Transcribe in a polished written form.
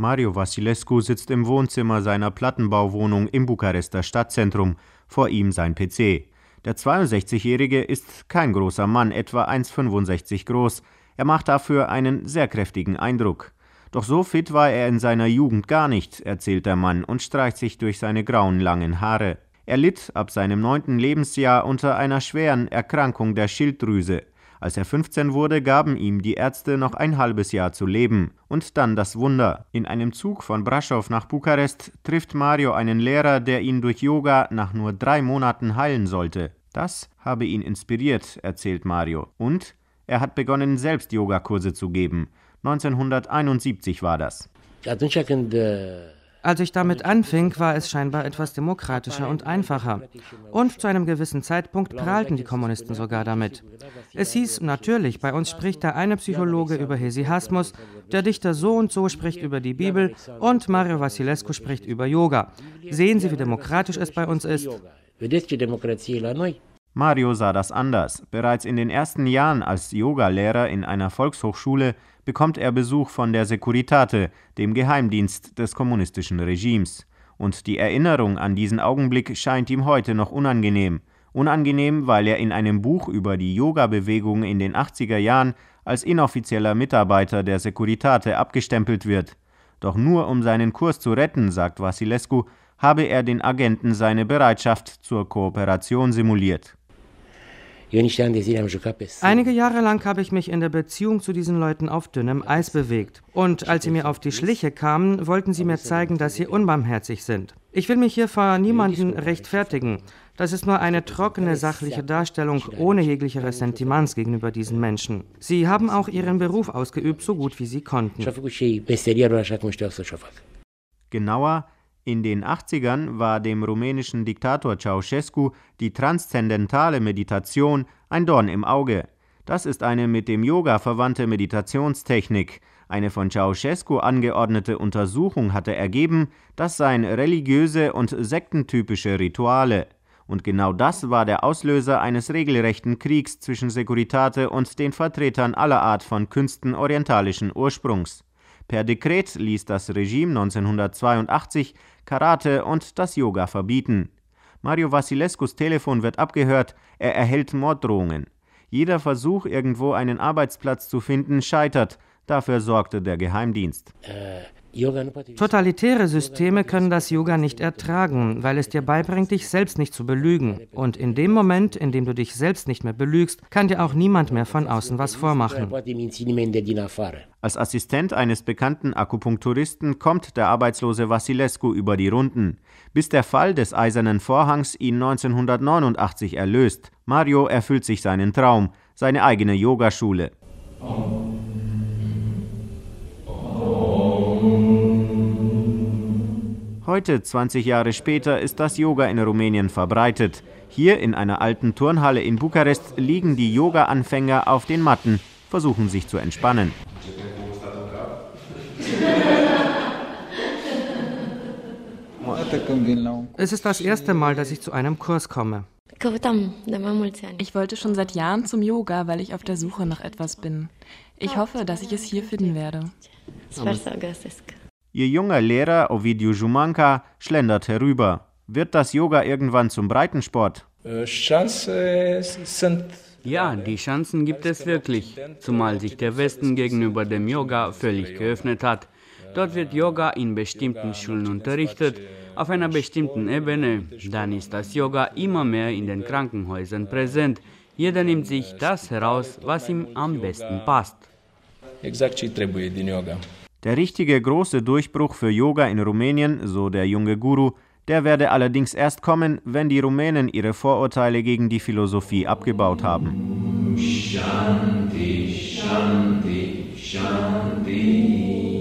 Mario Vasilescu sitzt im Wohnzimmer seiner Plattenbauwohnung im Bukarester Stadtzentrum, vor ihm sein PC. Der 62-Jährige ist kein großer Mann, etwa 1,65 groß. Er macht dafür einen sehr kräftigen Eindruck. Doch so fit war er in seiner Jugend gar nicht, erzählt der Mann und streicht sich durch seine grauen, langen Haare. Er litt ab seinem 9. Lebensjahr unter einer schweren Erkrankung der Schilddrüse. Als er 15 wurde, gaben ihm die Ärzte noch ein halbes Jahr zu leben. Und dann das Wunder. In einem Zug von Brașov nach Bukarest trifft Mario einen Lehrer, der ihn durch Yoga nach nur 3 Monaten heilen sollte. Das habe ihn inspiriert, erzählt Mario. Und er hat begonnen, selbst Yogakurse zu geben. 1971 war das. Als ich damit anfing, war es scheinbar etwas demokratischer und einfacher. Und zu einem gewissen Zeitpunkt prahlten die Kommunisten sogar damit. Es hieß natürlich, bei uns spricht der eine Psychologe über Hesychasmus, der Dichter so und so spricht über die Bibel und Mario Vasilescu spricht über Yoga. Sehen Sie, wie demokratisch es bei uns ist? Mario sah das anders. Bereits in den ersten Jahren als Yogalehrer in einer Volkshochschule bekommt er Besuch von der Securitate, dem Geheimdienst des kommunistischen Regimes. Und die Erinnerung an diesen Augenblick scheint ihm heute noch unangenehm. Unangenehm, weil er in einem Buch über die Yoga-Bewegung in den 80er Jahren als inoffizieller Mitarbeiter der Securitate abgestempelt wird. Doch nur um seinen Kurs zu retten, sagt Vasilescu, habe er den Agenten seine Bereitschaft zur Kooperation simuliert. Einige Jahre lang habe ich mich in der Beziehung zu diesen Leuten auf dünnem Eis bewegt. Und als sie mir auf die Schliche kamen, wollten sie mir zeigen, dass sie unbarmherzig sind. Ich will mich hier vor niemandem rechtfertigen. Das ist nur eine trockene, sachliche Darstellung ohne jegliche Ressentiments gegenüber diesen Menschen. Sie haben auch ihren Beruf ausgeübt, so gut wie sie konnten. Genauer, in den 80ern war dem rumänischen Diktator Ceausescu die transzendentale Meditation ein Dorn im Auge. Das ist eine mit dem Yoga verwandte Meditationstechnik. Eine von Ceausescu angeordnete Untersuchung hatte ergeben, das seien religiöse und sektentypische Rituale. Und genau das war der Auslöser eines regelrechten Kriegs zwischen Securitate und den Vertretern aller Art von Künsten orientalischen Ursprungs. Per Dekret ließ das Regime 1982 Karate und das Yoga verbieten. Mario Vasilescus Telefon wird abgehört, er erhält Morddrohungen. Jeder Versuch, irgendwo einen Arbeitsplatz zu finden, scheitert. Dafür sorgte der Geheimdienst. Totalitäre Systeme können das Yoga nicht ertragen, weil es dir beibringt, dich selbst nicht zu belügen. Und in dem Moment, in dem du dich selbst nicht mehr belügst, kann dir auch niemand mehr von außen was vormachen. Als Assistent eines bekannten Akupunkturisten kommt der arbeitslose Vasilescu über die Runden, bis der Fall des Eisernen Vorhangs ihn 1989 erlöst. Mario erfüllt sich seinen Traum, seine eigene Yogaschule. Heute, 20 Jahre später, ist das Yoga in Rumänien verbreitet. Hier in einer alten Turnhalle in Bukarest liegen die Yoga-Anfänger auf den Matten, versuchen sich zu entspannen. Es ist das erste Mal, dass ich zu einem Kurs komme. Ich wollte schon seit Jahren zum Yoga, weil ich auf der Suche nach etwas bin. Ich hoffe, dass ich es hier finden werde. Ihr junger Lehrer Ovidiu Jumanca schlendert herüber. Wird das Yoga irgendwann zum Breitensport? Ja, die Chancen gibt es wirklich, zumal sich der Westen gegenüber dem Yoga völlig geöffnet hat. Dort wird Yoga in bestimmten Schulen unterrichtet, auf einer bestimmten Ebene. Dann ist das Yoga immer mehr in den Krankenhäusern präsent. Jeder nimmt sich das heraus, was ihm am besten passt. Der richtige große Durchbruch für Yoga in Rumänien, so der junge Guru, der werde allerdings erst kommen, wenn die Rumänen ihre Vorurteile gegen die Philosophie abgebaut haben. Shanti, Shanti, Shanti.